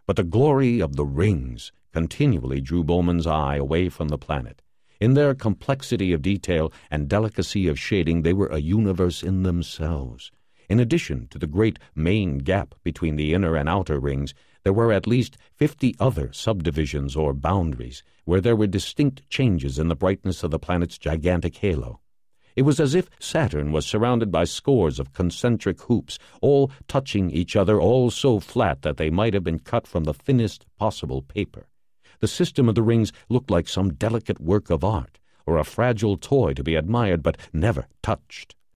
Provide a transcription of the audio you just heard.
But the glory of the rings continually drew Bowman's eye away from the planet. In their complexity of detail and delicacy of shading, they were a universe in themselves. In addition to the great main gap between the inner and outer rings, there were at least 50 other subdivisions or boundaries, where there were distinct changes in the brightness of the planet's gigantic halo. It was as if Saturn was surrounded by scores of concentric hoops, all touching each other, all so flat that they might have been cut from the thinnest possible paper. The system of the rings looked like some delicate work of art, or a fragile toy to be admired but never touched.